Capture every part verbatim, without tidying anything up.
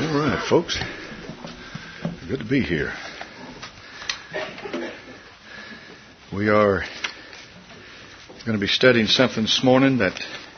All right, folks. Good to be here. We are going to be studying something this morning that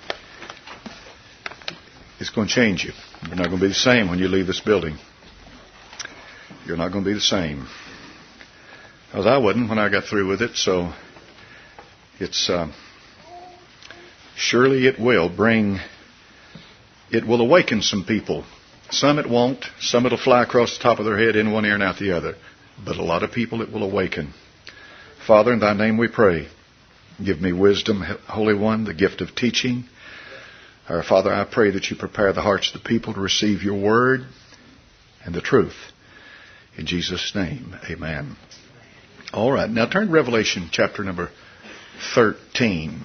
is going to change you. You're not going to be the same when you leave this building. You're not going to be the same. Because I wasn't when I got through with it, so it's uh, surely it will bring, it will awaken some people. Some it won't. Some it'll fly across the top of their head in one ear and out the other. But a lot of people it will awaken. Father, in thy name we pray. Give me wisdom, Holy One, the gift of teaching. Our Father, I pray that you prepare the hearts of the people to receive your word and the truth. In Jesus' name, amen. All right, now turn to Revelation chapter number thirteen.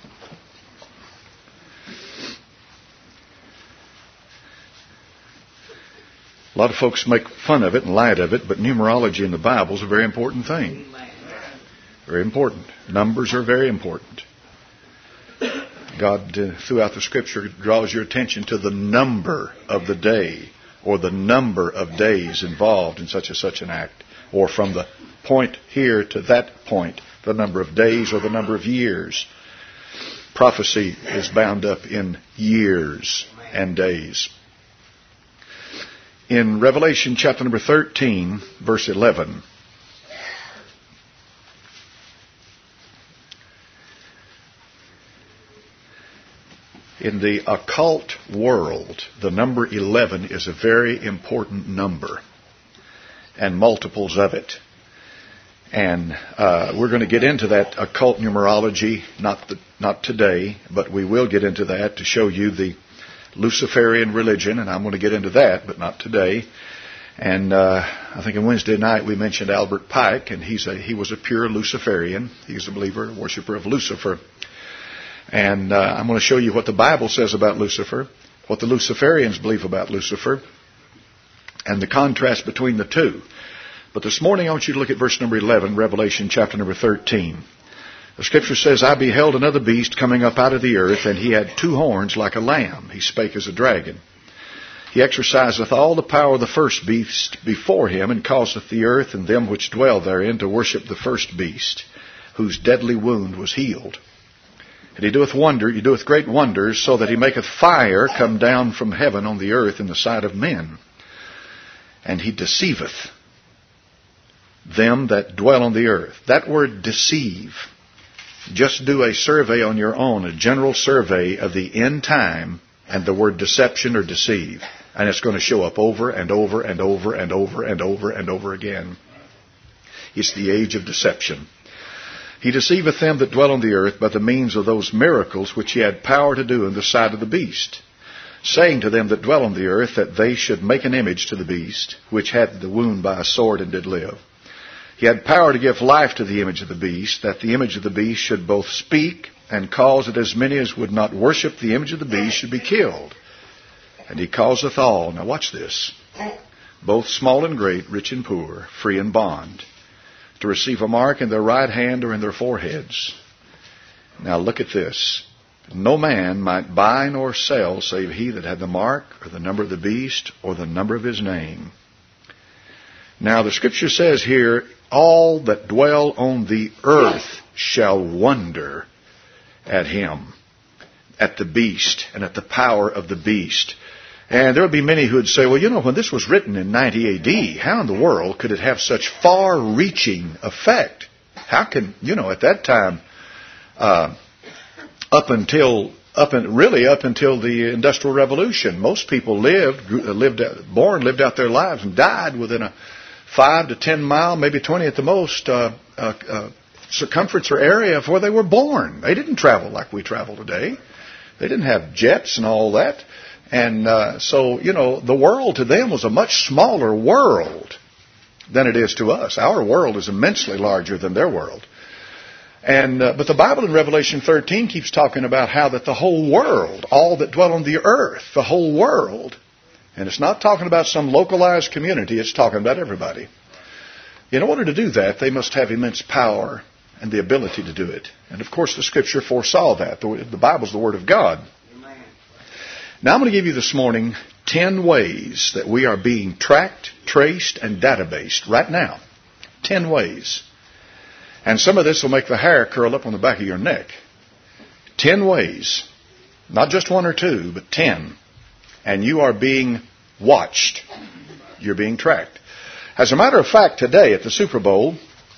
A lot of folks make fun of it and light of it, but numerology in the Bible is a very important thing. Very important. Numbers are very important. God, uh, throughout the Scripture, draws your attention to the number of the day, or the number of days involved in such and such an act, or from the point here to that point, the number of days or the number of years. Prophecy is bound up in years and days. In Revelation chapter number thirteen, verse eleven, in the occult world, the number eleven is a very important number, and multiples of it. And uh, we're going to get into that occult numerology, not the, not today, but we will get into that to show you the Luciferian religion, and I'm going to get into that, but not today. And uh, I think on Wednesday night we mentioned Albert Pike, and he's a, he was a pure Luciferian. He's a believer, a worshiper of Lucifer. And uh, I'm going to show you what the Bible says about Lucifer, what the Luciferians believe about Lucifer, and the contrast between the two. But this morning I want you to look at verse number eleven, Revelation chapter number thirteen. The Scripture says, I beheld another beast coming up out of the earth, and he had two horns like a lamb. He spake as a dragon. He exerciseth all the power of the first beast before him, and causeth the earth and them which dwell therein to worship the first beast, whose deadly wound was healed. And he doeth wonder, he doeth great wonders, so that he maketh fire come down from heaven on the earth in the sight of men. And he deceiveth them that dwell on the earth. That word deceive, just do a survey on your own, a general survey of the end time, and the word deception or deceive. And it's going to show up over and over and over and over and over and over again. It's the age of deception. He deceiveth them that dwell on the earth by the means of those miracles which he had power to do in the sight of the beast, saying to them that dwell on the earth that they should make an image to the beast, which had the wound by a sword and did live. He had power to give life to the image of the beast, that the image of the beast should both speak and cause that as many as would not worship the image of the beast should be killed. And he causeth all, now watch this, both small and great, rich and poor, free and bond, to receive a mark in their right hand or in their foreheads. Now look at this. No man might buy nor sell save he that had the mark or the number of the beast or the number of his name. Now the Scripture says here, all that dwell on the earth shall wonder at him, at the beast, and at the power of the beast. And there would be many who would say, well, you know, when this was written in ninety A D, how in the world could it have such far-reaching effect? How can, you know, at that time, uh, up until, up and really up until the Industrial Revolution, most people lived, lived, born, lived out their lives and died within a five to ten mile, maybe twenty at the most, uh, uh, uh, circumference or area of where they were born. They didn't travel like we travel today. They didn't have jets and all that. And uh, so, you know, the world to them was a much smaller world than it is to us. Our world is immensely larger than their world. And uh, but the Bible in Revelation thirteen keeps talking about how that the whole world, all that dwell on the earth, the whole world, and it's not talking about some localized community, it's talking about everybody. In order to do that, they must have immense power and the ability to do it. And of course the Scripture foresaw that. The, the Bible's the Word of God. Amen. Now I'm going to give you this morning ten ways that we are being tracked, traced, and databased right now. Ten ways. And some of this will make the hair curl up on the back of your neck. Ten ways. Not just one or two, but ten. And you are being watched. You're being tracked. As a matter of fact, today at the Super Bowl,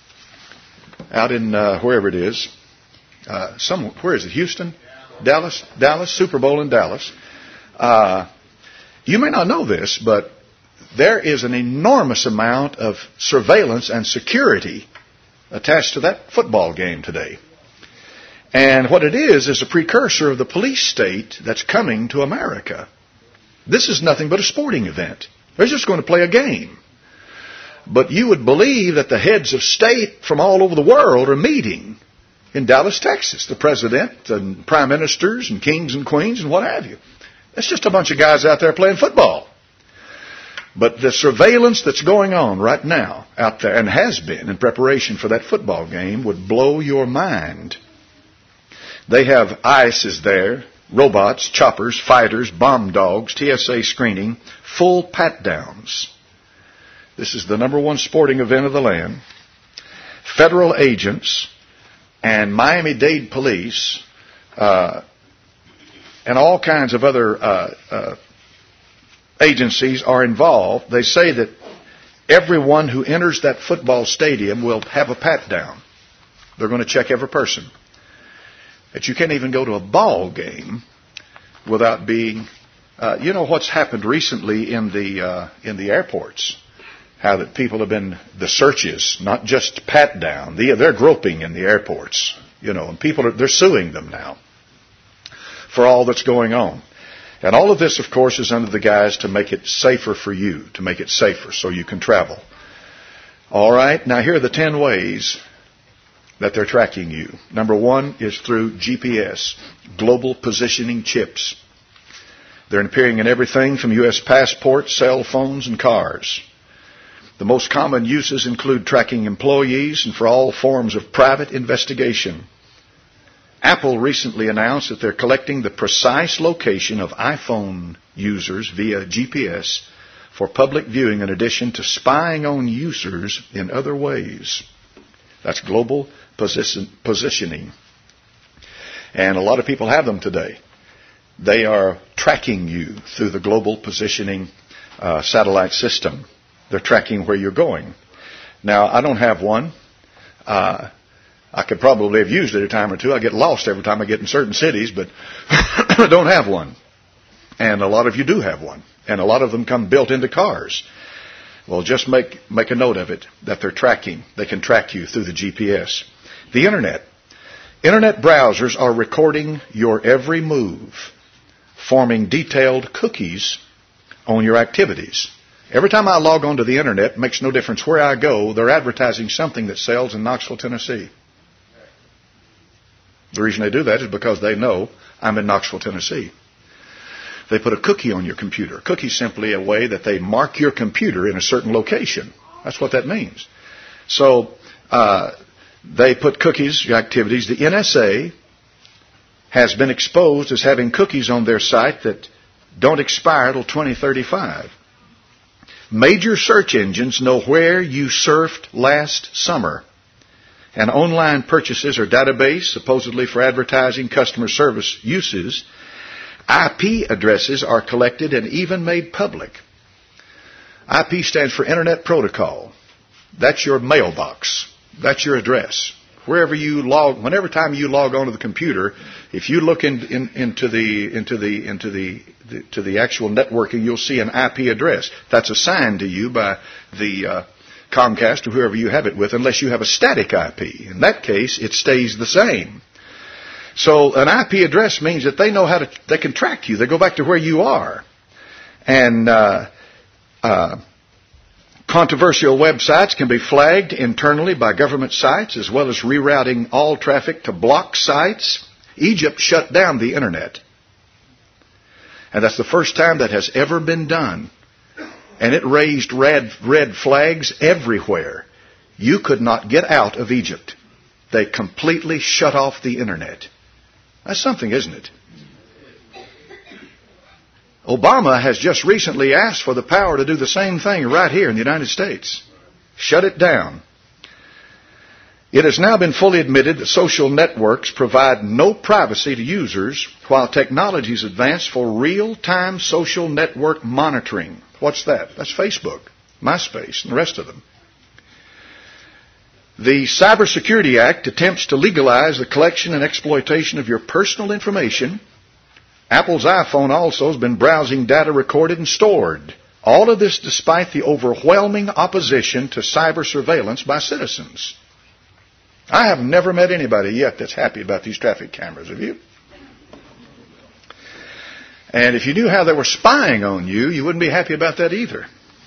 out in uh, wherever it is, uh, some, where is it, Houston? Dallas? Dallas, Super Bowl in Dallas. Uh, you may not know this, but there is an enormous amount of surveillance and security attached to that football game today. And what it is is a precursor of the police state that's coming to America. This is nothing but a sporting event. They're just going to play a game. But you would believe that the heads of state from all over the world are meeting in Dallas, Texas. The president and prime ministers and kings and queens and what have you. That's just a bunch of guys out there playing football. But the surveillance that's going on right now out there, and has been in preparation for that football game, would blow your mind. They have ICE is there, robots, choppers, fighters, bomb dogs, T S A screening, full pat-downs. This is the number one sporting event of the land. Federal agents and Miami-Dade police uh, and all kinds of other uh, uh, agencies are involved. They say that everyone who enters that football stadium will have a pat-down. They're going to check every person. That you can't even go to a ball game without being... Uh, you know what's happened recently in the uh, in the airports? How that people have been, the searches, not just pat down. The, they're groping in the airports, you know, and people are, they're suing them now for all that's going on. And all of this, of course, is under the guise to make it safer for you, to make it safer so you can travel. All right, now here are the ten ways that they're tracking you. Number one is through G P S, global positioning chips. They're appearing in everything from U S passports, cell phones, and cars. The most common uses include tracking employees and for all forms of private investigation. Apple recently announced that they're collecting the precise location of iPhone users via G P S for public viewing in addition to spying on users in other ways. That's global position, positioning. And a lot of people have them today. They are tracking you through the global positioning uh, satellite system. They're tracking where you're going. Now, I don't have one. Uh, I could probably have used it a time or two. I get lost every time I get in certain cities, but I don't have one. And a lot of you do have one. And a lot of them come built into cars. Well, just make, make a note of it, that they're tracking. They can track you through the G P S. The Internet. Internet browsers are recording your every move, forming detailed cookies on your activities. Every time I log onto the Internet, it makes no difference where I go, they're advertising something that sells in Knoxville, Tennessee. The reason they do that is because they know I'm in Knoxville, Tennessee. They put a cookie on your computer. Cookie is simply a way that they mark your computer in a certain location. That's what that means. So uh, they put cookies, your activities. The N S A has been exposed as having cookies on their site that don't expire till twenty thirty-five. Major search engines know where you surfed last summer. And online purchases or database, supposedly for advertising customer service uses, I P addresses are collected and even made public. I P stands for Internet Protocol. That's your mailbox. That's your address. Wherever you log, whenever time you log onto the computer, if you look in, in, into the into the into the, the to the actual networking, you'll see an I P address that's assigned to you by the uh, Comcast or whoever you have it with, unless you have a static I P. In that case, it stays the same. So an I P address means that they know how to, they can track you. They go back to where you are. And uh, uh, controversial websites can be flagged internally by government sites, as well as rerouting all traffic to block sites. Egypt shut down the Internet. And that's the first time that has ever been done. And it raised red, red flags everywhere. You could not get out of Egypt. They completely shut off the Internet. That's something, isn't it? Obama has just recently asked for the power to do the same thing right here in the United States. Shut it down. It has now been fully admitted that social networks provide no privacy to users, while technologies advance for real-time social network monitoring. What's that? That's Facebook, MySpace, and the rest of them. The Cybersecurity Act attempts to legalize the collection and exploitation of your personal information. Apple's iPhone also has been browsing data recorded and stored. All of this despite the overwhelming opposition to cyber surveillance by citizens. I have never met anybody yet that's happy about these traffic cameras. Have you? And if you knew how they were spying on you, you wouldn't be happy about that either.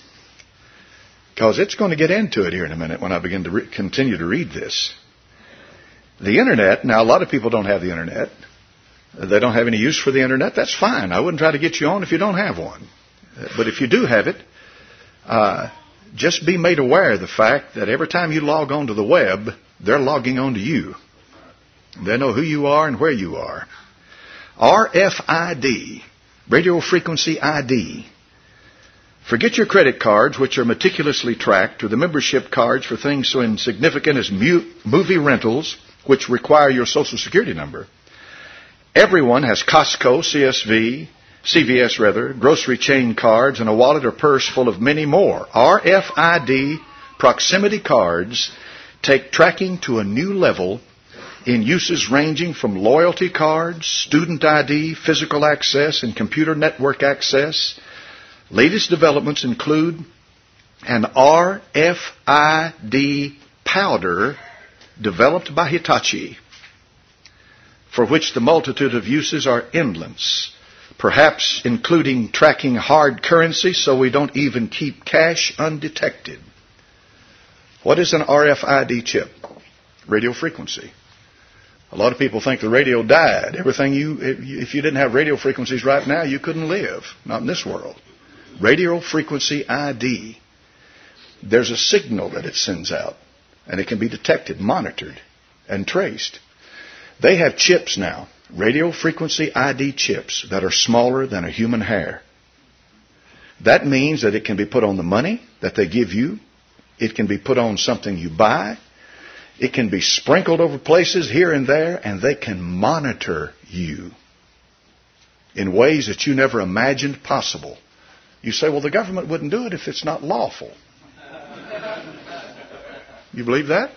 Because it's going to get into it here in a minute when I begin to re- continue to read this. The Internet, now a lot of people don't have the Internet. They don't have any use for the Internet. That's fine. I wouldn't try to get you on if you don't have one. But if you do have it, uh, just be made aware of the fact that every time you log on to the web, they're logging on to you. They know who you are and where you are. R F I D, radio frequency I D. Forget your credit cards, which are meticulously tracked, or the membership cards for things so insignificant as mu- movie rentals, which require your Social Security number. Everyone has Costco, C S V, C V S rather, grocery chain cards, and a wallet or purse full of many more. R F I D proximity cards take tracking to a new level in uses ranging from loyalty cards, student I D, physical access, and computer network access. Latest developments include an R F I D powder developed by Hitachi, for which the multitude of uses are endless, perhaps including tracking hard currency so we don't even keep cash undetected. What is an R F I D chip? Radio frequency. A lot of people think the radio died. Everything you, if you didn't have radio frequencies right now, you couldn't live. Not in this world. Radio frequency I D. There's a signal that it sends out, and it can be detected, monitored, and traced. They have chips now, radio frequency I D chips, that are smaller than a human hair. That means that it can be put on the money that they give you. It can be put on something you buy. It can be sprinkled over places here and there, and they can monitor you in ways that you never imagined possible. You say, well, the government wouldn't do it if it's not lawful. You believe that?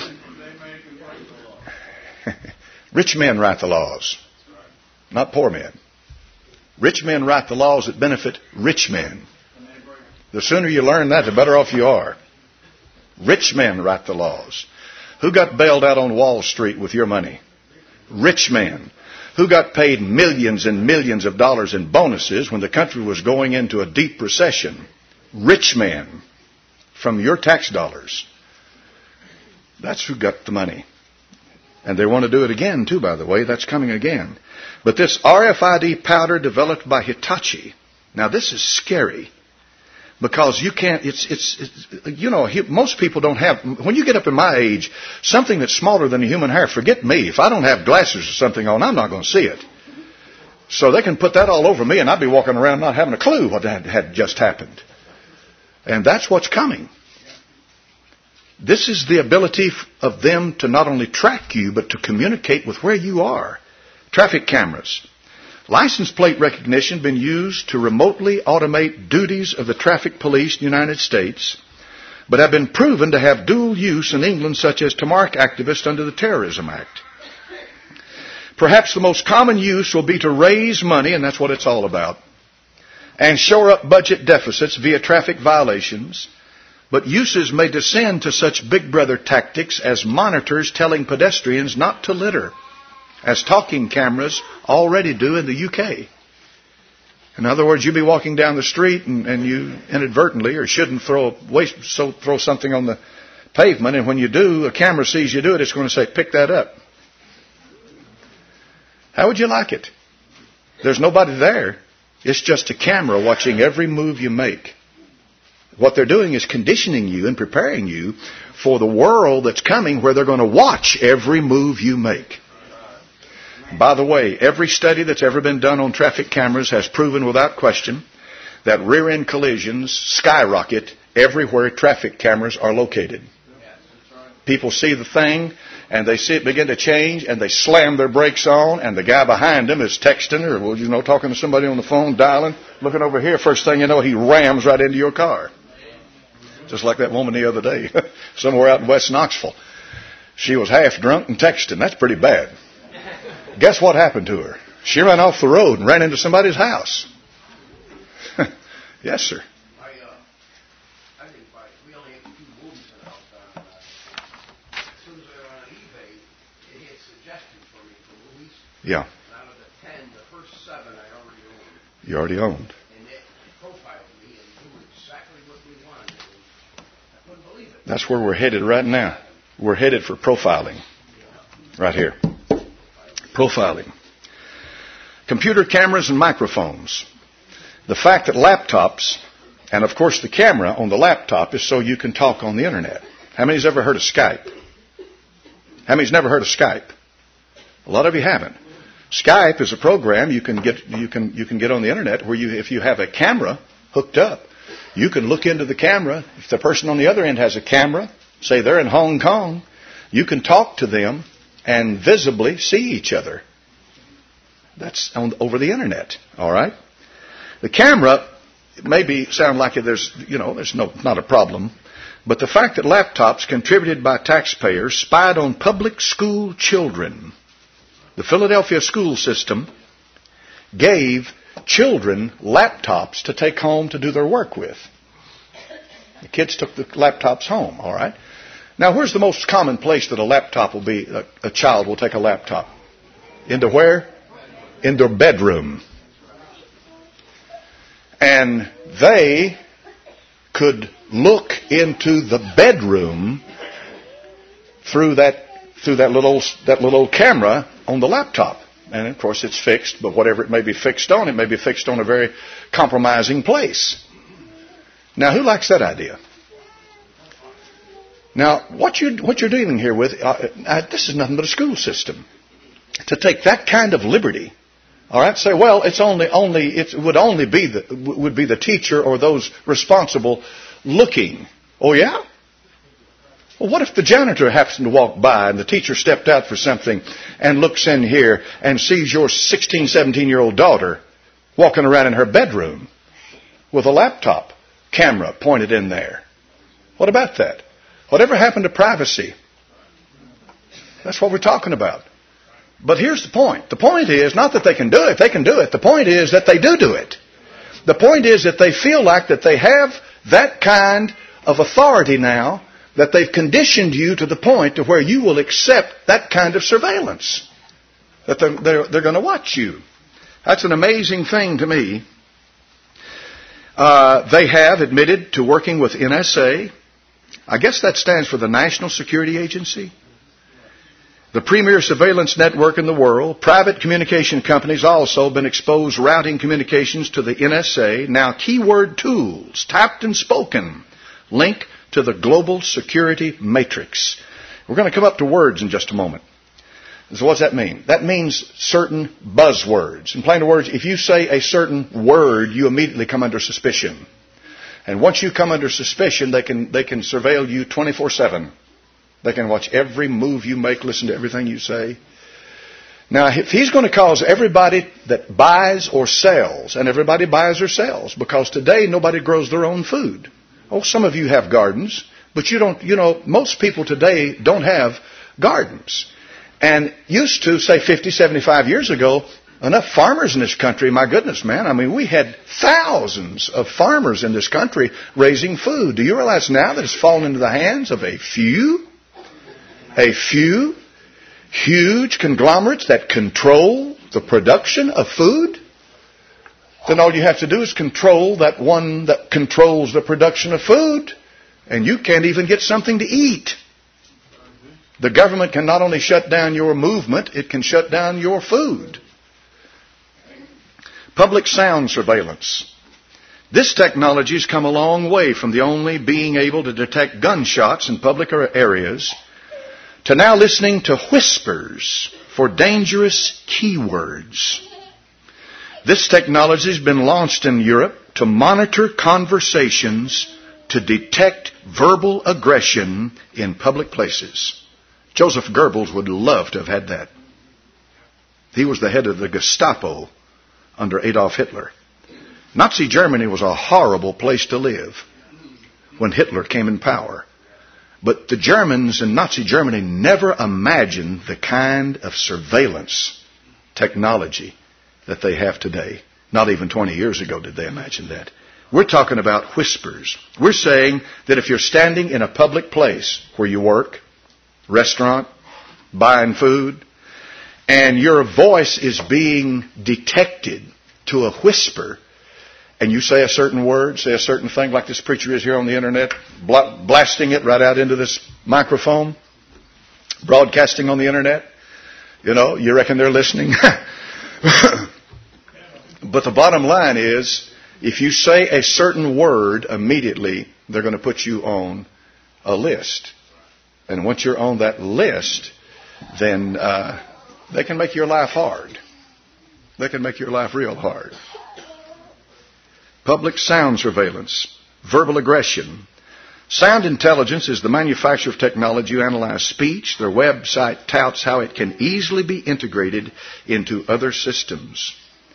Rich men write the laws, not poor men. Rich men write the laws that benefit rich men. The sooner you learn that, the better off you are. Rich men write the laws. Who got bailed out on Wall Street with your money? Rich men. Who got paid millions and millions of dollars in bonuses when the country was going into a deep recession? Rich men. From your tax dollars. That's who got the money. And they want to do it again, too, by the way. That's coming again. But this R F I D powder developed by Hitachi. Now, this is scary. Because you can't, it's, it's, it's, you know, most people don't have, when you get up in my age, something that's smaller than a human hair, forget me. If I don't have glasses or something on, I'm not going to see it. So they can put that all over me and I'd be walking around not having a clue what had, had just happened. And that's what's coming. This is the ability of them to not only track you, but to communicate with where you are. Traffic cameras. License plate recognition been used to remotely automate duties of the traffic police in the United States, but have been proven to have dual use in England, such as to mark activists under the Terrorism Act. Perhaps the most common use will be to raise money, and that's what it's all about, and shore up budget deficits via traffic violations, but uses may descend to such big brother tactics as monitors telling pedestrians not to litter, as talking cameras already do in the U K. In other words, you be walking down the street and, and you inadvertently or shouldn't throw waste, so throw something on the pavement, and when you do, a camera sees you do it, it's going to say, pick that up. How would you like it? There's nobody there. It's just a camera watching every move you make. What they're doing is conditioning you and preparing you for the world that's coming where they're going to watch every move you make. By the way, every study that's ever been done on traffic cameras has proven without question that rear-end collisions skyrocket everywhere traffic cameras are located. People see the thing, and they see it begin to change, and they slam their brakes on, and the guy behind them is texting or, well, you know, talking to somebody on the phone, dialing, looking over here. First thing you know, he rams right into your car. Just like that woman the other day, somewhere out in West Knoxville. She was half drunk and texting. That's pretty bad. Guess what happened to her? She ran off the road and ran into somebody's house. Yes, sir. I, uh, I think by, we only have two movies in the house. Uh, as soon as I went on eBay, it had suggestions for me for movies. Yeah. And out of the ten, the first seven I already owned. You already owned. And it profiled me and knew exactly what we wanted. I couldn't believe it. That's where we're headed right now. We're headed for profiling. Right here. Profiling. Computer cameras and microphones. The fact that laptops, and of course the camera on the laptop is so you can talk on the internet. How many's ever heard of Skype? How many's never heard of Skype? A lot of you haven't. Skype is a program you can get you can you can get on the internet where you if you have a camera hooked up, you can look into the camera. If the person on the other end has a camera, say they're in Hong Kong, you can talk to them and visibly see each other. That's on, over the internet, all right? The camera maybe sound like there's, you know, there's no not a problem, but the fact that laptops contributed by taxpayers spied on public school children. The Philadelphia school system gave children laptops to take home to do their work with. The kids took the laptops home, all right? Now, where's the most common place that a laptop will be, a, a child will take a laptop? Into where? In their bedroom. And they could look into the bedroom through that through that little that little camera on the laptop. And of course it's fixed, but whatever it may be fixed on, it may be fixed on a very compromising place. Now, who likes that idea? Now, what you what you're dealing here with, uh, uh, this is nothing but a school system. To take that kind of liberty. All right, say, well, it's only, only, it would only be the, would be the teacher or those responsible looking. Oh, yeah? Well, what if the janitor happens to walk by and the teacher stepped out for something and looks in here and sees your sixteen, seventeen-year-old daughter walking around in her bedroom with a laptop camera pointed in there? What about that? Whatever happened to privacy? That's what we're talking about. But here's the point. The point is not that they can do it. They can do it. The point is that they do do it. The point is that they feel like that they have that kind of authority now, that they've conditioned you to the point to where you will accept that kind of surveillance. That they're, they're, they're going to watch you. That's an amazing thing to me. Uh, they have admitted to working with N S A. I guess that stands for the National Security Agency. The premier surveillance network in the world. Private communication companies also been exposed routing communications to the N S A. Now keyword tools, typed and spoken, link to the global security matrix. We're going to come up to words in just a moment. So what's that mean? That means certain buzzwords. In plain words, if you say a certain word, you immediately come under suspicion. And once you come under suspicion, they can they can surveil you twenty-four seven. They can watch every move you make, listen to everything you say. Now, if he's going to cause everybody that buys or sells, and everybody buys or sells, because today nobody grows their own food. Oh, some of you have gardens, but you don't, you know, most people today don't have gardens. And used to, say, fifty, seventy-five years ago, enough farmers in this country, my goodness, man. I mean, we had thousands of farmers in this country raising food. Do you realize now that it's fallen into the hands of a few? A few huge conglomerates that control the production of food? Then all you have to do is control that one that controls the production of food. And you can't even get something to eat. The government can not only shut down your movement, it can shut down your food. Public sound surveillance. This technology has come a long way from the only being able to detect gunshots in public areas to now listening to whispers for dangerous keywords. This technology has been launched in Europe to monitor conversations to detect verbal aggression in public places. Joseph Goebbels would love to have had that. He was the head of the Gestapo under Adolf Hitler. Nazi Germany was a horrible place to live when Hitler came in power. But the Germans in Nazi Germany never imagined the kind of surveillance technology that they have today. Not even twenty years ago did they imagine that. We're talking about whispers. We're saying that if you're standing in a public place where you work, restaurant, buying food, and your voice is being detected to a whisper, and you say a certain word, say a certain thing like this preacher is here on the internet, blasting it right out into this microphone, broadcasting on the internet, you know, you reckon they're listening? But the bottom line is, if you say a certain word, immediately they're going to put you on a list. And once you're on that list, then uh, they can make your life hard. They can make your life real hard. Public sound surveillance, verbal aggression. Sound intelligence is the manufacture of technology to analyze speech. Their website touts how it can easily be integrated into other systems.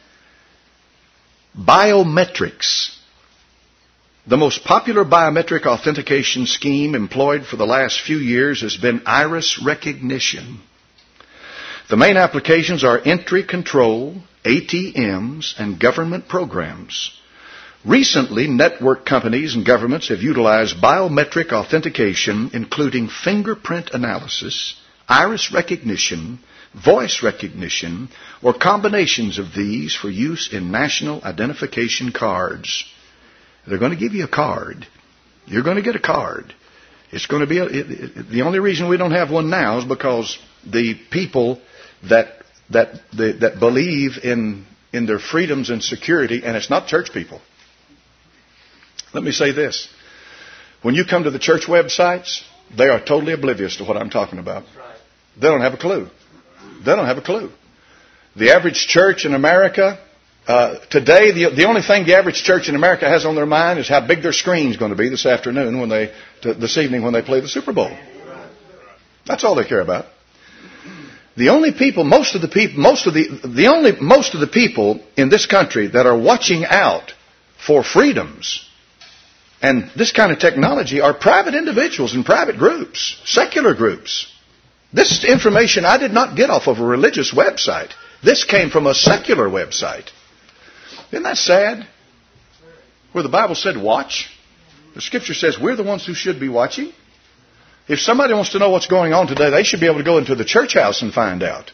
Biometrics. The most popular biometric authentication scheme employed for the last few years has been iris recognition. The main applications are entry control, A T Ms, and government programs. Recently, network companies and governments have utilized biometric authentication, including fingerprint analysis, iris recognition, voice recognition, or combinations of these for use in national identification cards. They're going to give you a card. You're going to get a card. It's going to be a, it, it, the only reason we don't have one now is because the people that that the, that believe in in their freedoms and security, and it's not church people. Let me say this. When you come to the church websites, they are totally oblivious to what I'm talking about. They don't have a clue. They don't have a clue. The average church in America, uh, today, the, the only thing the average church in America has on their mind is how big their screen's going to be this afternoon when they, to, this evening when they play the Super Bowl. That's all they care about. The only people, most of the people, most of the, the only, most of the people in this country that are watching out for freedoms and this kind of technology are private individuals and private groups, secular groups. This information I did not get off of a religious website. This came from a secular website. Isn't that sad? Where the Bible said watch. The Scripture says we're the ones who should be watching. If somebody wants to know what's going on today, they should be able to go into the church house and find out.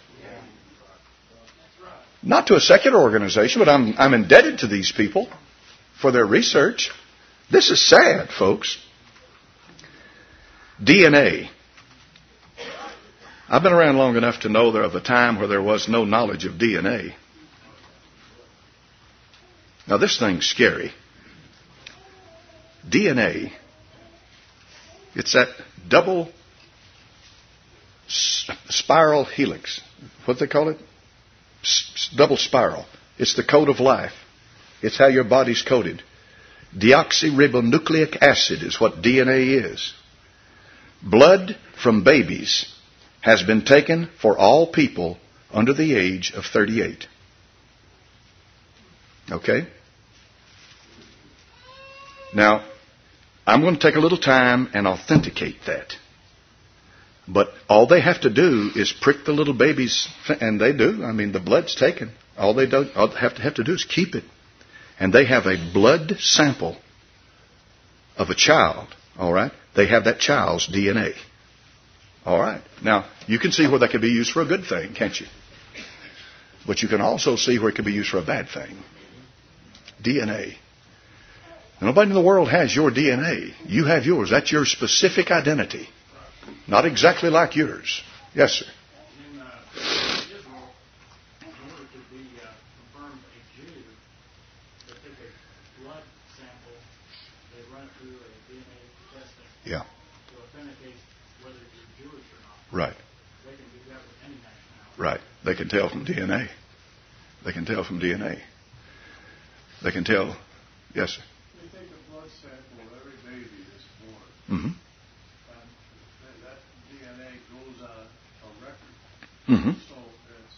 Not to a secular organization, but I'm, I'm indebted to these people for their research. This is sad, folks. D N A. I've been around long enough to know there of a time where there was no knowledge of D N A. Now this thing's scary. D N A, it's that double spiral helix. What do they call it? S- double spiral. It's the code of life. It's how your body's coded. Deoxyribonucleic acid is what D N A is. Blood from babies has been taken for all people under the age of thirty-eight. Okay? Now, I'm going to take a little time and authenticate that. But all they have to do is prick the little babies, and they do. I mean, the blood's taken. All they do, all they have to have to do is keep it. And they have a blood sample of a child, all right? They have that child's D N A. All right. Now, you can see where that could be used for a good thing, can't you? But you can also see where it could be used for a bad thing. D N A. Nobody in the world has your D N A. You have yours. That's your specific identity. Not exactly like yours. Yes, sir. In uh, Israel, in order to be uh, confirmed a Jew, they take a blood sample, they run it through a D N A testing Yeah. to authenticate whether you're Jewish or not. Right. They can do that with any nationality. Right. They can tell from D N A. They can tell from D N A. They can tell. Yes, sir. They take a blood sample of every baby that's born. Mm-hmm. And that D N A goes on a record. Mm-hmm. So it's,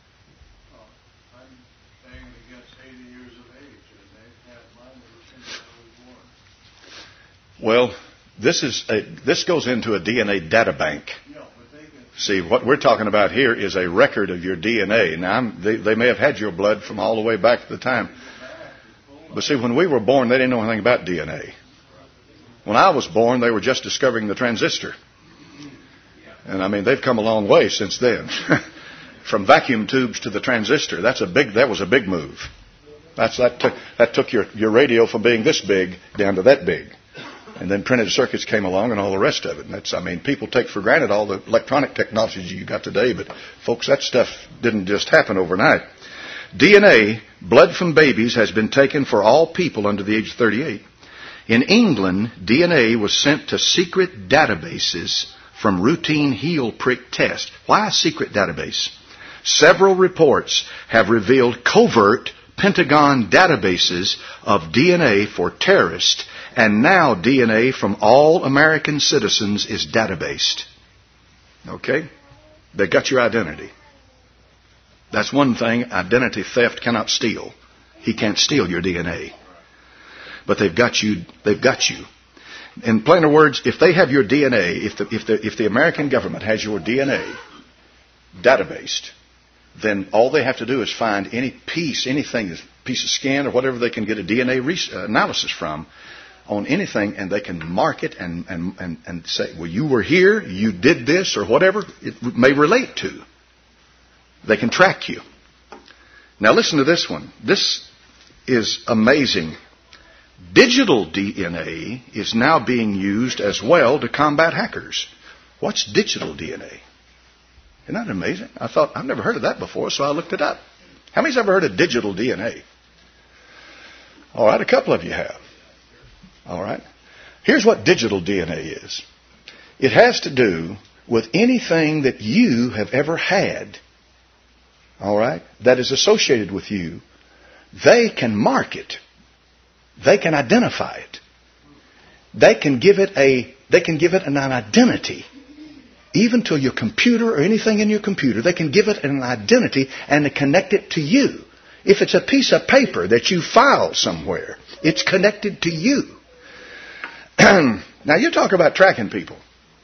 uh, I'm banging against eighty years of age, and they have mine ever since I was born. Well, this is a, this goes into a D N A data bank. Yeah, but they can. See, what we're talking about here is a record of your D N A. Now, I'm, they, they may have had your blood from all the way back to the time. But see, when we were born, they didn't know anything about D N A. When I was born, they were just discovering the transistor. And I mean, they've come a long way since then. From vacuum tubes to the transistor. That's a big, that was a big move. That's, that took, that took your, your radio from being this big down to that big. And then printed circuits came along and all the rest of it. And that's, I mean, people take for granted all the electronic technology you got today, but folks, that stuff didn't just happen overnight. D N A, blood from babies, has been taken for all people under the age of thirty-eight. In England, D N A was sent to secret databases from routine heel prick tests. Why a secret database? Several reports have revealed covert Pentagon databases of D N A for terrorists, and now D N A from all American citizens is databased. Okay? They got your identity. That's one thing identity theft cannot steal. He can't steal your D N A. But they've got you, they've got you. In plainer words, if they have your D N A, if the, if the, if the American government has your D N A databased, then all they have to do is find any piece, anything, a piece of skin or whatever they can get a D N A re- analysis from on anything, and they can mark it and, and, and, and say, well, you were here, you did this, or whatever it may relate to. They can track you. Now listen to this one. This is amazing. Digital D N A is now being used as well to combat hackers. What's digital D N A? Isn't that amazing? I thought, I've never heard of that before, so I looked it up. How many's ever heard of digital D N A? All right, a couple of you have. All right. Here's what digital D N A is. It has to do with anything that you have ever had, all right, that is associated with you. They can mark it. They can identify it. They can give it a, they can give it an identity. Even to your computer or anything in your computer, they can give it an identity and connect it to you. If it's a piece of paper that you file somewhere, it's connected to you. Now you talk about tracking people.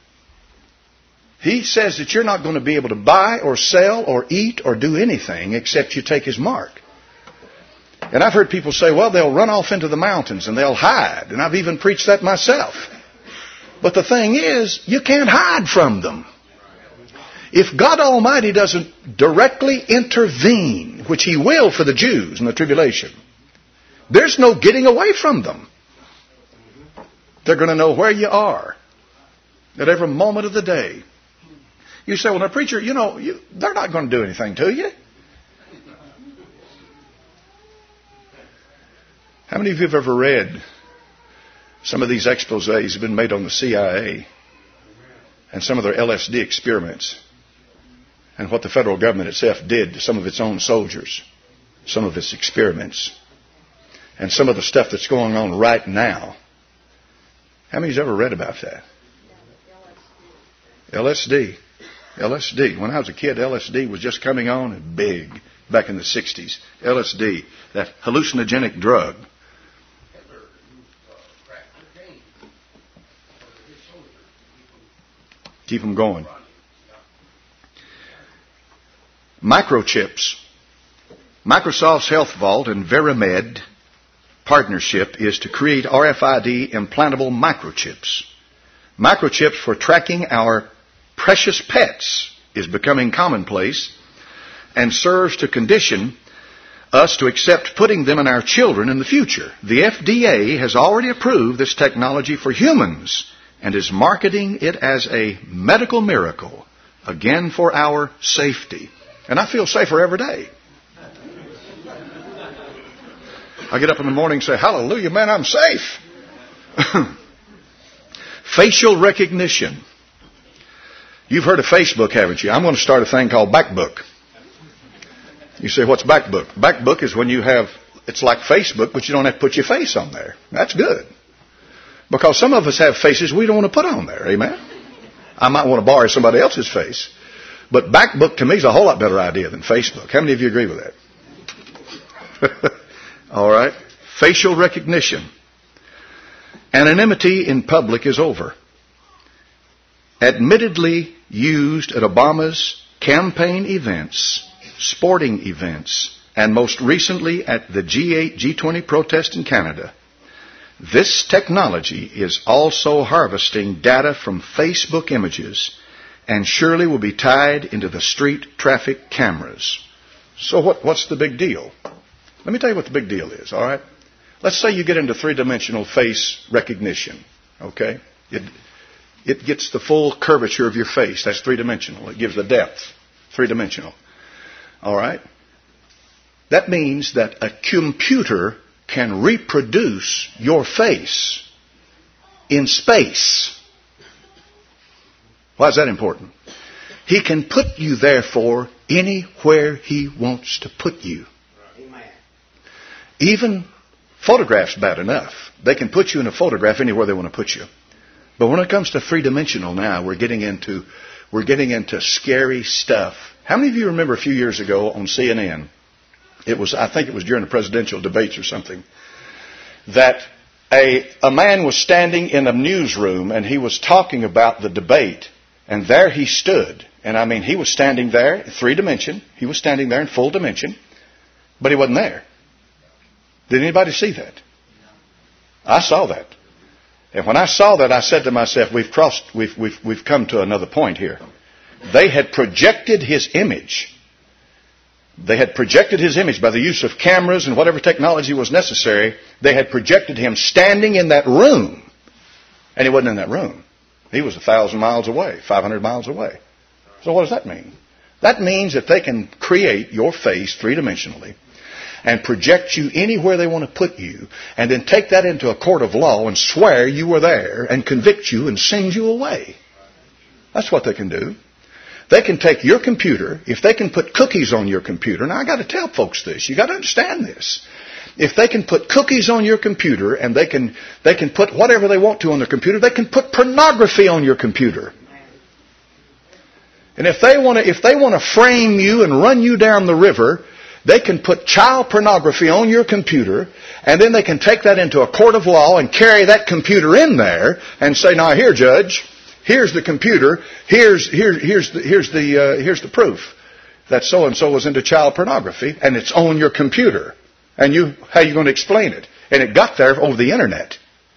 He says that you're not going to be able to buy or sell or eat or do anything except you take his mark. And I've heard people say, well, they'll run off into the mountains and they'll hide. And I've even preached that myself. But the thing is, you can't hide from them. If God Almighty doesn't directly intervene, which He will for the Jews in the tribulation, there's no getting away from them. They're going to know where you are at every moment of the day. You say, well, now, preacher, you know, you, they're not going to do anything to you. How many of you have ever read some of these exposés have been made on the C I A and some of their L S D experiments and what the federal government itself did to some of its own soldiers, some of its experiments, and some of the stuff that's going on right now? How many of you have ever read about that? L S D. L S D. When I was a kid, L S D was just coming on and big back in the sixties. L S D, that hallucinogenic drug. Keep them going. Microchips. Microsoft's Health Vault and Verimed partnership is to create R F I D implantable microchips. Microchips for tracking our precious pets is becoming commonplace and serves to condition us to accept putting them in our children in the future. The F D A has already approved this technology for humans and is marketing it as a medical miracle, again for our safety. And I feel safer every day. I get up in the morning and say, hallelujah, man, I'm safe. Facial recognition. You've heard of Facebook, haven't you? I'm going to start a thing called Backbook. You say, what's backbook? Backbook is when you have, it's like Facebook, but you don't have to put your face on there. That's good. Because some of us have faces we don't want to put on there. Amen? I might want to borrow somebody else's face. But backbook to me is a whole lot better idea than Facebook. How many of you agree with that? All right. Facial recognition. Anonymity in public is over. Admittedly used at Obama's campaign events, sporting events, and most recently at the G eight, G twenty protest in Canada. This technology is also harvesting data from Facebook images and surely will be tied into the street traffic cameras. So what, what's the big deal? Let me tell you what the big deal is, all right? Let's say you get into three-dimensional face recognition, okay? It, it gets the full curvature of your face. That's three-dimensional. It gives the depth, three-dimensional. All right? That means that a computer can reproduce your face in space. Why is that important? He can put you, therefore, anywhere he wants to put you. Even photographs bad enough. They can put you in a photograph anywhere they want to put you. But when it comes to three-dimensional now, we're getting into we're getting into scary stuff. How many of you remember a few years ago on C N N? It was, I think it was during the presidential debates or something, that a a man was standing in a newsroom and he was talking about the debate, and there he stood. And I mean, he was standing there in three dimension. He was standing there in full dimension, but he wasn't there. Did anybody see that? I saw that. And when I saw that, I said to myself, we've crossed, we've, we've, we've come to another point here. They had projected his image. They had projected his image by the use of cameras and whatever technology was necessary. They had projected him standing in that room. And he wasn't in that room. He was a thousand miles away, five hundred miles away. So what does that mean? That means that they can create your face three-dimensionally and project you anywhere they want to put you, and then take that into a court of law and swear you were there and convict you and send you away. That's what they can do. They can take your computer, if they can put cookies on your computer. Now, I got to tell folks this. You got to understand this. If they can put cookies on your computer and they can they can put whatever they want to on their computer, they can put pornography on your computer. And if they want to if they want to frame you and run you down the river, they can put child pornography on your computer, and then they can take that into a court of law and carry that computer in there and say, "Now, here, Judge, here's the computer. Here's here, here's the here's the uh, here's the proof that so and so was into child pornography, and it's on your computer." And you, how are you going to explain it? And it got there over the internet.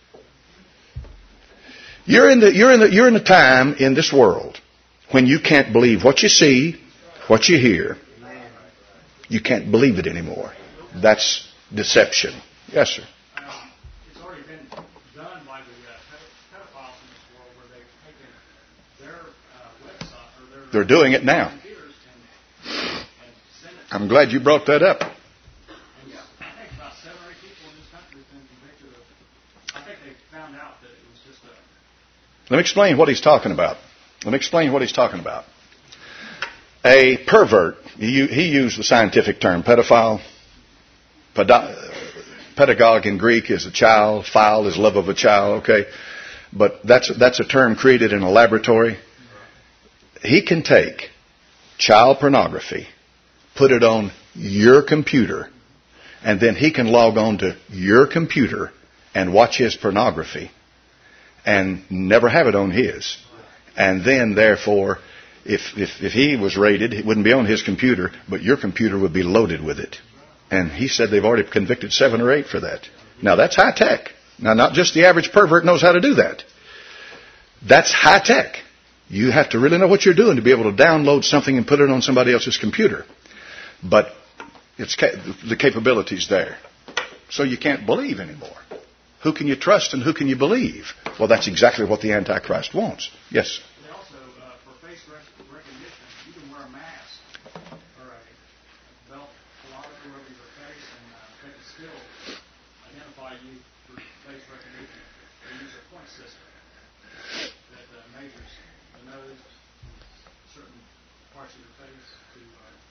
You're in the you're in the you're in a time in this world when you can't believe what you see, what you hear. You can't believe it anymore. That's deception. Yes, sir. Um, it's already been done by the uh, pedophiles in this world, where they've taken their uh, website or their They're doing it now. computers and, and sent it. I'm glad you brought that up. And yeah, I think about seven or eight people in this country have been convicted of. I think they found out that it was just a. Let me explain what he's talking about. Let me explain what he's talking about. A pervert, he, he used the scientific term, pedophile. Pedo, pedagogue in Greek is a child. Phile is love of a child, okay? But that's, that's a term created in a laboratory. He can take child pornography, put it on your computer, and then he can log on to your computer and watch his pornography and never have it on his. And then, therefore, if, if, if he was raided, it wouldn't be on his computer, but your computer would be loaded with it. And he said they've already convicted seven or eight for that. Now, that's high tech. Now, not just the average pervert knows how to do that. That's high tech. You have to really know what you're doing to be able to download something and put it on somebody else's computer. But it's the capability's there. So you can't believe anymore. Who can you trust and who can you believe? Well, that's exactly what the Antichrist wants. Yes? They also, uh, for face rec- recognition, you can wear a mask or a belt kilometer over your face, and uh, they can still identify you for face recognition. They use a point system that uh, measures the nose, certain parts of your face to. Uh,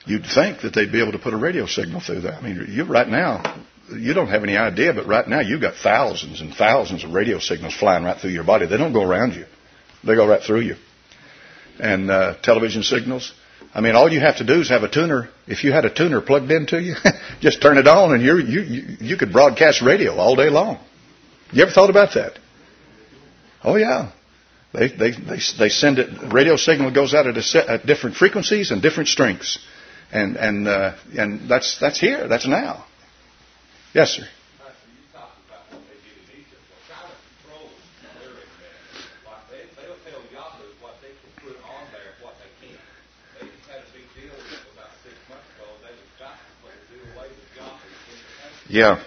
You'd think that they'd be able to put a radio signal through that. I mean, you right now, you don't have any idea, but right now you've got thousands and thousands of radio signals flying right through your body. They don't go around you. They go right through you. And uh, television signals. I mean, all you have to do is have a tuner. If you had a tuner plugged into you, just turn it on and you're, you you you could broadcast radio all day long. You ever thought about that? Oh, yeah. They they they, they send it. Radio signal goes out at, a set, at different frequencies and different strengths. And and uh, and that's that's here. That's now. Yes, sir. Yeah.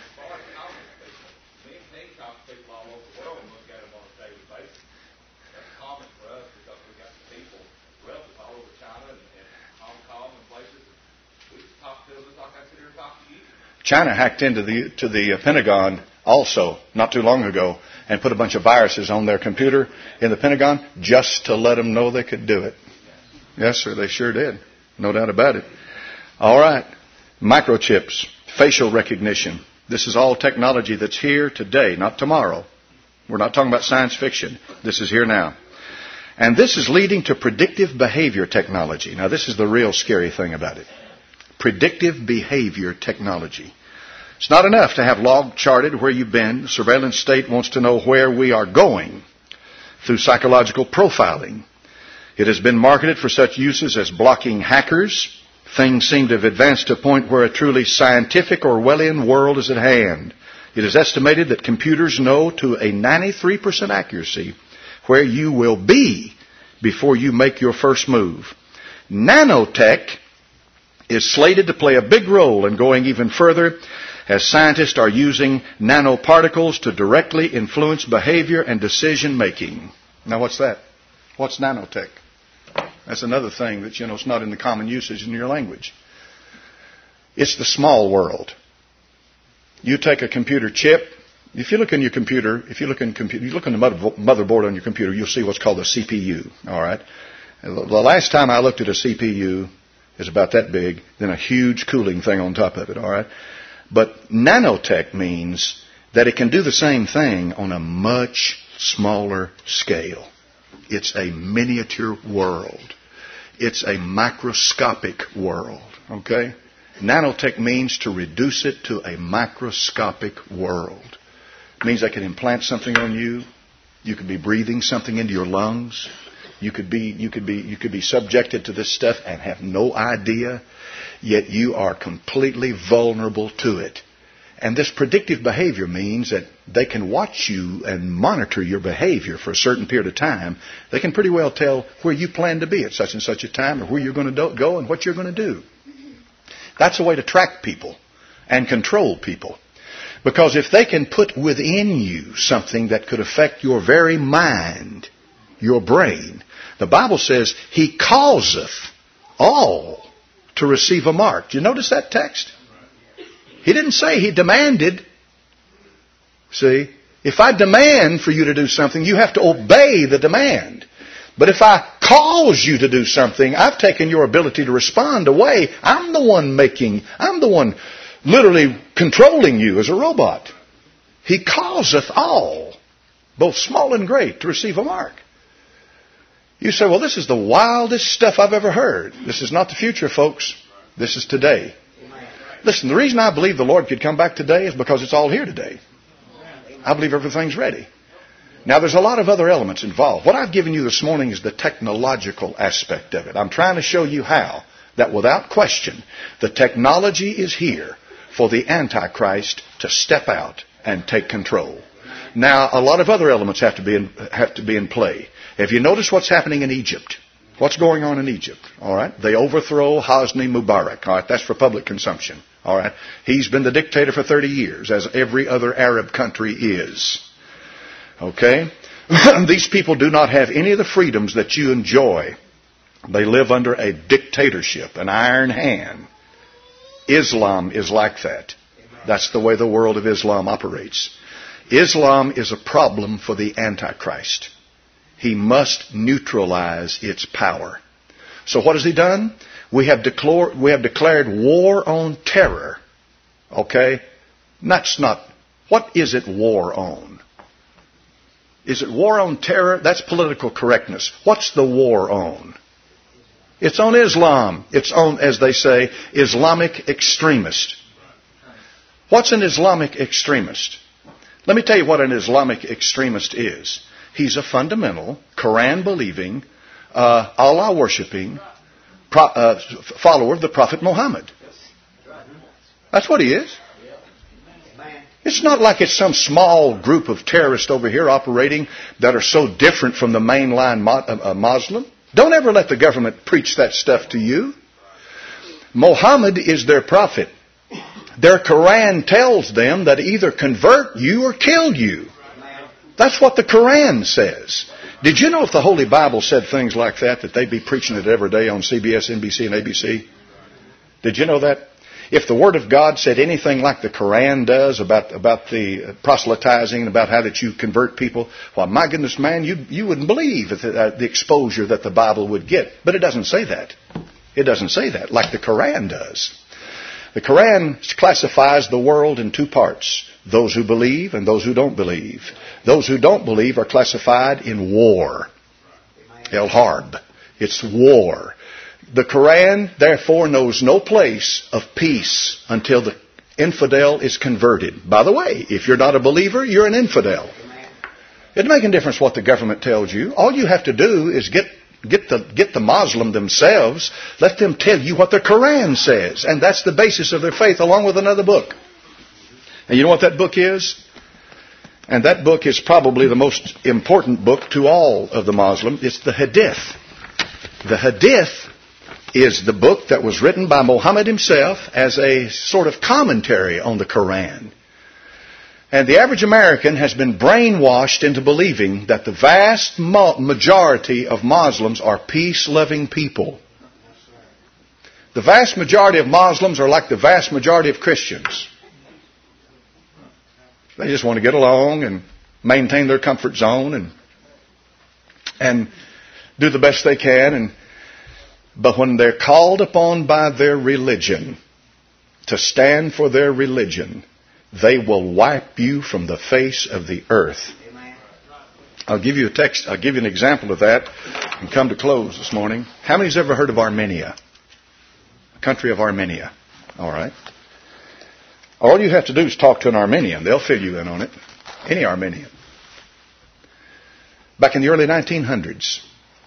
China hacked into the to the Pentagon also not too long ago and put a bunch of viruses on their computer in the Pentagon just to let them know they could do it. Yes, sir, they sure did. No doubt about it. All right. Microchips, facial recognition. This is all technology that's here today, not tomorrow. We're not talking about science fiction. This is here now. And this is leading to predictive behavior technology. Now, this is the real scary thing about it. Predictive behavior technology. It's not enough to have log charted where you've been. The surveillance state wants to know where we are going through psychological profiling. It has been marketed for such uses as blocking hackers. Things seem to have advanced to a point where a truly scientific Orwellian world is at hand. It is estimated that computers know to a ninety-three percent accuracy where you will be before you make your first move. Nanotech is slated to play a big role in going even further as scientists are using nanoparticles to directly influence behavior and decision making. Now what's that? What's nanotech? That's another thing that, you know, it's not in the common usage in your language. It's the small world. You take a computer chip. If you look in your computer, if you look in computer, you look in the motherboard on your computer, you'll see what's called a C P U. All right. The last time I looked at a C P U, it's about that big, then a huge cooling thing on top of it. All right. But nanotech means that it can do the same thing on a much smaller scale. It's a miniature world. It's a microscopic world. Okay? Nanotech means to reduce it to a microscopic world. It means I can implant something on you. You could be breathing something into your lungs. You could be, you could be, you could be subjected to this stuff and have no idea, yet you are completely vulnerable to it. And this predictive behavior means that they can watch you and monitor your behavior for a certain period of time. They can pretty well tell where you plan to be at such and such a time, or where you're going to go and what you're going to do. That's a way to track people and control people. Because if they can put within you something that could affect your very mind, your brain, the Bible says, He causeth all to receive a mark. Do you notice that text? He didn't say He demanded. See, if I demand for you to do something, you have to obey the demand. But if I cause you to do something, I've taken your ability to respond away. I'm the one making, I'm the one literally controlling you as a robot. He causeth all, both small and great, to receive a mark. You say, well, this is the wildest stuff I've ever heard. This is not the future, folks. This is today. Listen, the reason I believe the Lord could come back today is because it's all here today. I believe everything's ready. Now, there's a lot of other elements involved. What I've given you this morning is the technological aspect of it. I'm trying to show you how that without question, the technology is here for the Antichrist to step out and take control. Now, a lot of other elements have to be in, have to be in play. If you notice what's happening in Egypt, what's going on in Egypt, all right? They overthrow Hosni Mubarak, all right? That's for public consumption, all right? He's been the dictator for thirty years, as every other Arab country is, okay? These people do not have any of the freedoms that you enjoy. They live under a dictatorship, an iron hand. Islam is like that. That's the way the world of Islam operates. Islam is a problem for the Antichrist. He must neutralize its power. So what has he done? We have, declare, we have declared war on terror. Okay? That's not... What is it war on? Is it war on terror? That's political correctness. What's the war on? It's on Islam. It's on, as they say, Islamic extremist. What's an Islamic extremist? Let me tell you what an Islamic extremist is. He's a fundamental, Quran-believing, uh, Allah-worshipping pro- uh, follower of the Prophet Muhammad. That's what he is. It's not like it's some small group of terrorists over here operating that are so different from the mainline mo- uh, Muslim. Don't ever let the government preach that stuff to you. Muhammad is their prophet. Their Quran tells them that either convert you or kill you. That's what the Quran says. Did you know if the Holy Bible said things like that, that they'd be preaching it every day on C B S, N B C, and A B C? Did you know that? If the Word of God said anything like the Quran does about, about the proselytizing, about how that you convert people, well, my goodness, man, you, you wouldn't believe the, uh, the exposure that the Bible would get. But it doesn't say that. It doesn't say that like the Quran does. The Quran classifies the world in two parts. Those who believe and those who don't believe. Those who don't believe are classified in war. El-Harb. It's war. The Quran, therefore, knows no place of peace until the infidel is converted. By the way, if you're not a believer, you're an infidel. It doesn't make a difference what the government tells you. All you have to do is get get the get the Muslim themselves. Let them tell you what the Quran says. And that's the basis of their faith, along with another book. And you know what that book is? And that book is probably the most important book to all of the Muslims. It's the Hadith. The Hadith is the book that was written by Muhammad himself as a sort of commentary on the Quran. And the average American has been brainwashed into believing that the vast majority of Muslims are peace-loving people. The vast majority of Muslims are like the vast majority of Christians. They just want to get along and maintain their comfort zone and and do the best they can. And But when they're called upon by their religion to stand for their religion, they will wipe you from the face of the earth. I'll give you a text. I'll give you an example of that and come to close this morning. How many's ever heard of Armenia? The country of Armenia. All right. All you have to do is talk to an Armenian. They'll fill you in on it. Any Armenian. Back in the early nineteen hundreds,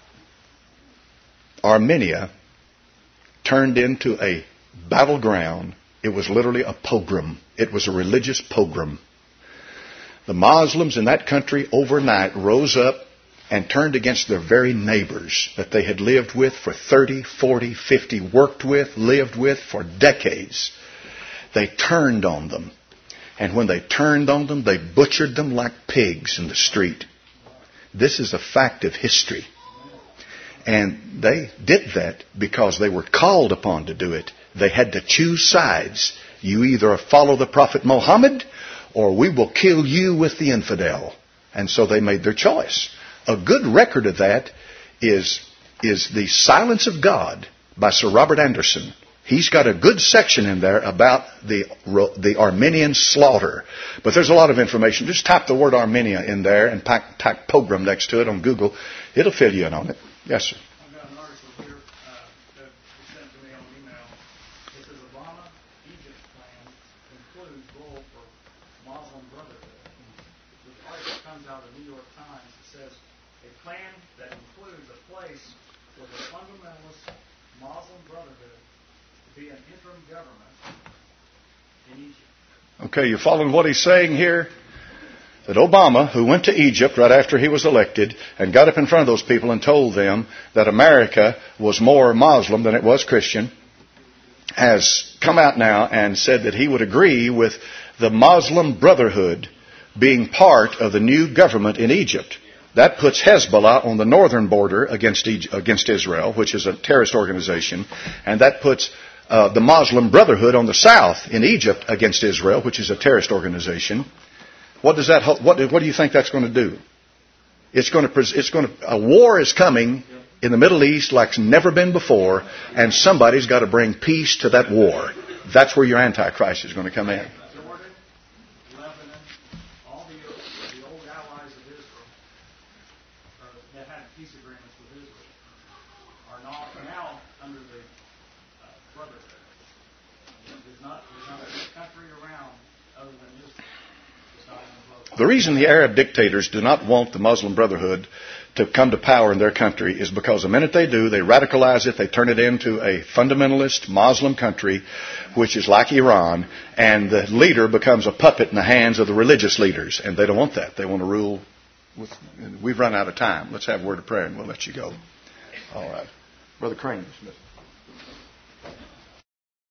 Armenia turned into a battleground. It was literally a pogrom. It was a religious pogrom. The Muslims in that country overnight rose up and turned against their very neighbors that they had lived with for thirty, forty, fifty, worked with, lived with for decades. They turned on them. And when they turned on them, they butchered them like pigs in the street. This is a fact of history. And they did that because they were called upon to do it. They had to choose sides. You either follow the Prophet Muhammad or we will kill you with the infidel. And so they made their choice. A good record of that is, is The Silence of God by Sir Robert Anderson. He's got a good section in there about the the Armenian slaughter. But there's a lot of information. Just type the word Armenia in there and type, type pogrom next to it on Google. It'll fill you in on it. Yes, sir. I've got an article here uh, that was sent to me on email. It says Obama, Egypt plan includes role for Muslim Brotherhood. The article comes out of the New York Times. It says a plan that includes a place for the fundamentalist Muslim Brotherhood to be an interim government in Egypt. Okay, you following what he's saying here? That Obama, who went to Egypt right after he was elected and got up in front of those people and told them that America was more Muslim than it was Christian, has come out now and said that he would agree with the Muslim Brotherhood being part of the new government in Egypt. That puts Hezbollah on the northern border against Egypt, against Israel, which is a terrorist organization, and that puts uh, the Muslim Brotherhood on the south in Egypt against Israel, which is a terrorist organization. What does that? What, what do you think that's going to do? It's going to. It's going to. A war is coming in the Middle East like never been before, and somebody's got to bring peace to that war. That's where your Antichrist is going to come in. Jordan, Lebanon, all the, the old allies of Israel uh, that had peace agreements with Israel are now, now under the uh, brotherhood. There's not, there's not a country around other than Israel. It's not even close. The reason the Arab dictators do not want the Muslim Brotherhood to come to power in their country is because the minute they do, they radicalize it, they turn it into a fundamentalist Muslim country, which is like Iran, and the leader becomes a puppet in the hands of the religious leaders, and they don't want that. They want to rule with... We've run out of time. Let's have a word of prayer, and we'll let you go. All right. Brother Crane.